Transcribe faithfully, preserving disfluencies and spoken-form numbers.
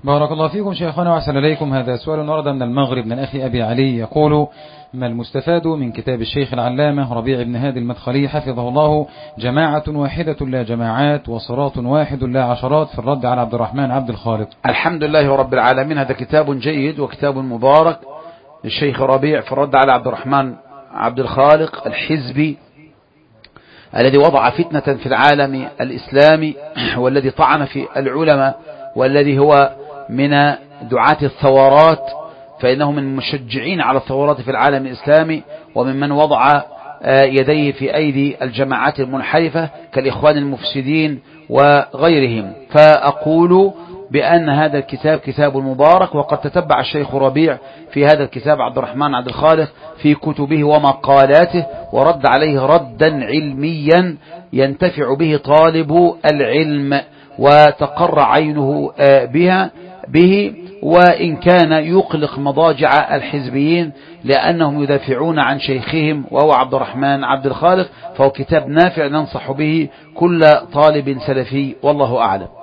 بارك الله فيكم شيخنا وأحسن إليكم. هذا سؤال ورد من المغرب من أخي أبي علي يقول: ما المستفاد من كتاب الشيخ العلامة ربيع بن هادي المدخلي حفظه الله: جماعة واحدة لا جماعات، وصراط واحد لا عشرات، في الرد على عبد الرحمن عبد الخالق؟ الحمد لله رب العالمين. هذا كتاب جيد وكتاب مبارك للشيخ ربيع في الرد على عبد الرحمن عبد الخالق الحزبي الذي وضع فتنة في العالم الإسلامي، والذي طعن في العلماء، والذي هو من دعاة الثورات، فإنه من المشجعين على الثورات في العالم الإسلامي، وممن وضع يديه في أيدي الجماعات المنحرفة كالإخوان المفسدين وغيرهم. فأقول بأن هذا الكتاب كتاب مبارك، وقد تتبع الشيخ ربيع في هذا الكتاب عبد الرحمن عبد الخالق في كتبه ومقالاته، ورد عليه ردا علميا ينتفع به طالب العلم وتقر عينه بها به، وإن كان يقلق مضاجع الحزبيين لأنهم يدافعون عن شيخهم وهو عبد الرحمن عبد الخالق، فهو كتاب نافع ننصح به كل طالب سلفي، والله أعلم.